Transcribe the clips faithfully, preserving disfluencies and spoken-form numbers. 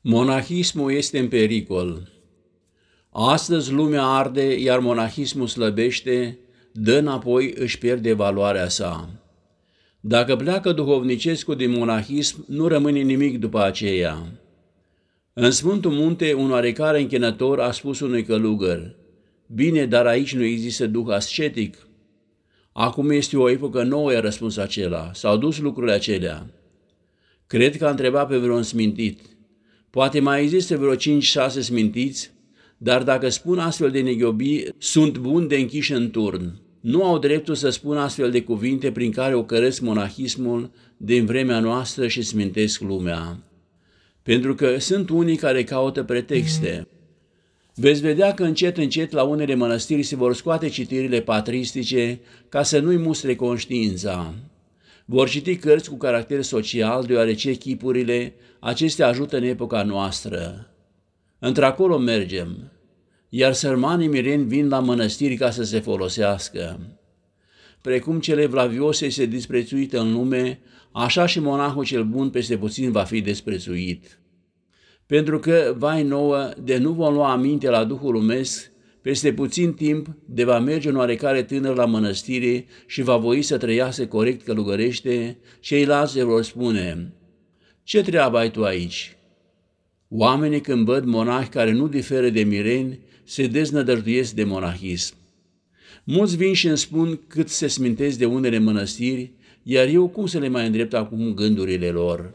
Monahismul este în pericol. Astăzi lumea arde, iar monahismul slăbește, dă înapoi, își pierde valoarea sa. Dacă pleacă duhovnicescul din monahism, nu rămâne nimic după aceea. În Sfântul Munte, un oarecare închinător a spus unui călugăr: „Bine, dar aici nu există duh ascetic?” „Acum este o epocă nouă”, i-a răspuns acela. S-au dus lucrurile acelea. Cred că a întrebat pe vreun smintit. Poate mai există vreo cinci-șase smintiți, dar dacă spun astfel de neghiobii, sunt buni de închiși în turn. Nu au dreptul să spună astfel de cuvinte prin care ocăresc monahismul din vremea noastră și smintesc lumea. Pentru că sunt unii care caută pretexte. Veți vedea că încet, încet la unele mănăstiri se vor scoate citirile patristice ca să nu-i mustre conștiința. Vor citi cărți cu caracter social, deoarece chipurile acestea ajută în epoca noastră. Într-acolo mergem, iar sărmanii mireni vin la mănăstiri ca să se folosească. Precum cele vlavioase este disprețuit în lume, așa și monahul cel bun peste puțin va fi desprețuit. Pentru că, vai nouă, de nu vom lua aminte la Duhul lumesc, peste puțin timp de va merge un oarecare tânăr la mănăstire și va voi să trăiască corect călugărește, ceilalți vor spune: „Ce treabă ai tu aici?” Oamenii, când văd monahi care nu diferă de mireni, se deznădăjduiesc de monahism. Mulți vin și îmi spun cât se smintesc de unele mănăstiri, iar eu cum să le mai îndrept acum gândurile lor?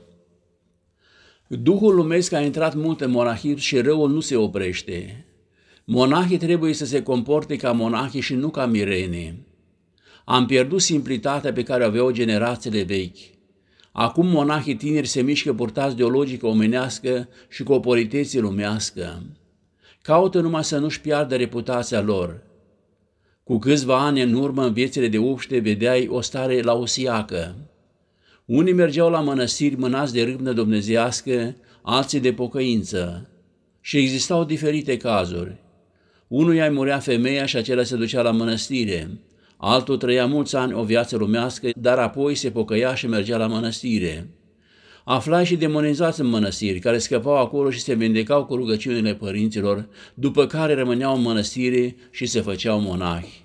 Duhul lumesc a intrat mult în monahism și răul nu se oprește. Monahii trebuie să se comporte ca monahi și nu ca mireni. Am pierdut simplitatea pe care o aveau generațiile vechi. Acum monahii tineri se mișcă purtați de o logică omenească și cu o politețe lumească. Caută numai să nu-și piardă reputația lor. Cu câțiva ani în urmă, în viețile de obște, vedeai o stare lausiacă. Unii mergeau la mănăstiri mânați de râvnă dumnezeiască, alții de pocăință. Și existau diferite cazuri. Unuia îi murea femeia și acela se ducea la mănăstire. Altul trăia mulți ani o viață lumească, dar apoi se pocăia și mergea la mănăstire. Aflai și demonizați în mănăstiri, care scăpau acolo și se vindecau cu rugăciunile părinților, după care rămâneau în mănăstire și se făceau monahi.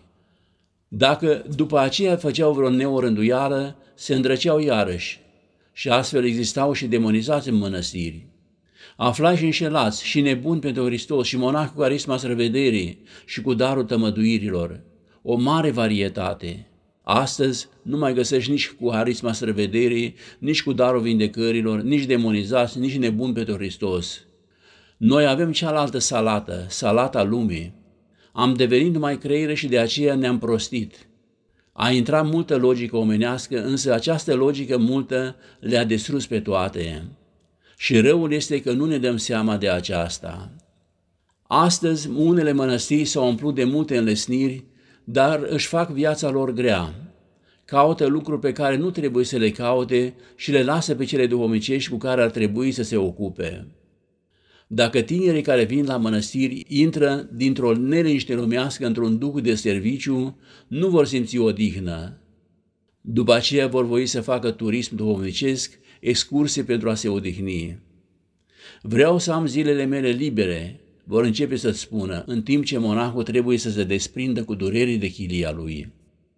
Dacă după aceea făceau vreo neorânduială, se îndrăceau iarăși și astfel existau și demonizați în mănăstiri. Aflai și înșelați și nebuni pentru Hristos și monahi cu carisma străvederii și cu darul tămăduirilor. O mare varietate. Astăzi nu mai găsești nici cu carisma străvederii, nici cu darul vindecărilor, nici demonizați, nici nebuni pentru Hristos. Noi avem cealaltă salată, salata lumii. Am devenit numai creiere și de aceea ne-am prostit. A intrat multă logică omenească, însă această logică multă le-a distrus pe toate. Și răul este că nu ne dăm seama de aceasta. Astăzi, unele mănăstiri s-au umplut de multe înlesniri, dar își fac viața lor grea. Caută lucruri pe care nu trebuie să le caute și le lasă pe cele duhovnicești cu care ar trebui să se ocupe. Dacă tinerii care vin la mănăstiri intră dintr-o neliniște lumească într-un duh de serviciu, nu vor simți odihnă. După aceea vor voi să facă turism duhovnicesc, excursie pentru a se odihni. „Vreau să am zilele mele libere”, vor începe să-ți spună, în timp ce monahul trebuie să se desprindă cu durerii de chilia lui.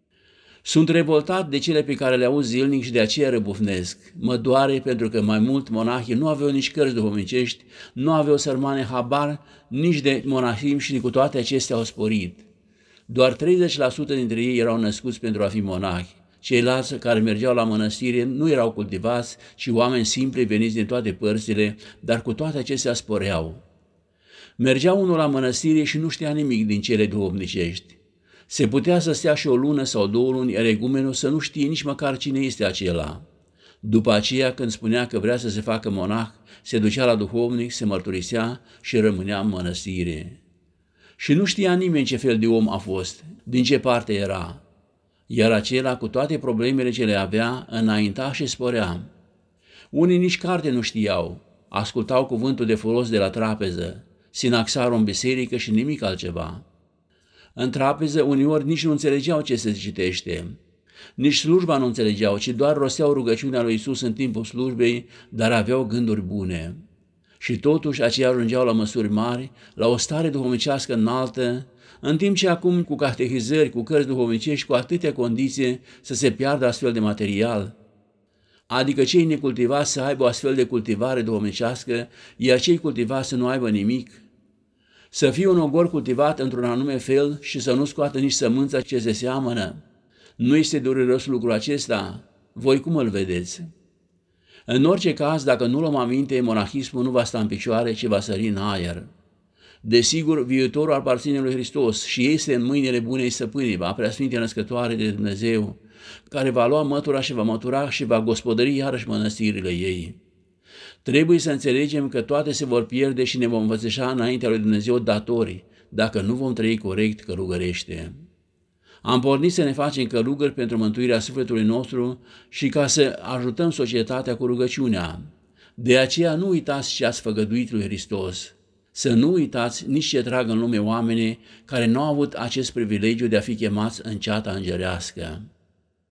Sunt revoltat de cele pe care le aud zilnic și de aceea răbufnesc. Mă doare pentru că mai mult monahii nu aveau nici cărți duhovnicești, nu aveau sărmane habar, nici de monahim și cu toate acestea au sporit. Doar treizeci la sută dintre ei erau născuți pentru a fi monahi. Ceilalți care mergeau la mănăstire nu erau cultivați, ci oameni simpli veniți din toate părțile, dar cu toate acestea sporeau. Mergea unul la mănăstire și nu știa nimic din cele duhovnicești. Se putea să stea și o lună sau două luni, iar egumenul să nu știe nici măcar cine este acela. După aceea, când spunea că vrea să se facă monah, se ducea la duhovnic, se mărturisea și rămânea în mănăstire. Și nu știa nimeni ce fel de om a fost, din ce parte era. Iar acela, cu toate problemele ce le avea, înainta și sporea. Unii nici carte nu știau, ascultau cuvântul de folos de la trapeză, sinaxarul în biserică și nimic altceva. În trapeză uneori nici nu înțelegeau ce se citește. Nici slujba nu înțelegeau, ci doar rosteau rugăciunea lui Iisus în timpul slujbei, dar aveau gânduri bune. Și totuși aceia ajungeau la măsuri mari, la o stare duhovnicească înaltă, în timp ce acum cu catehizări, cu cărți duhovnicești, cu atâtea condiții să se piardă astfel de material. Adică cei necultivați să aibă o astfel de cultivare duhovnicească, iar cei cultivați să nu aibă nimic. Să fie un ogor cultivat într-un anume fel și să nu scoată nici sămânța ce se seamănă. Nu este dureros lucrul acesta? Voi cum îl vedeți? În orice caz, dacă nu luăm aminte, monahismul nu va sta în picioare, ci va sări în aer. Desigur, viitorul aparține lui Hristos și este în mâinile bunei stăpâni, a Preasfinte Născătoare de Dumnezeu, care va lua mătura și va mătura și va gospodări iarăși mănăstirile ei. Trebuie să înțelegem că toate se vor pierde și ne vom învățășa înaintea lui Dumnezeu datorii, dacă nu vom trăi corect călugărește. Am pornit să ne facem călugări pentru mântuirea sufletului nostru și ca să ajutăm societatea cu rugăciunea. De aceea nu uitați ce ați făgăduit lui Hristos. Să nu uitați nici ce trag în lume oamenii care nu au avut acest privilegiu de a fi chemați în ceata îngerească.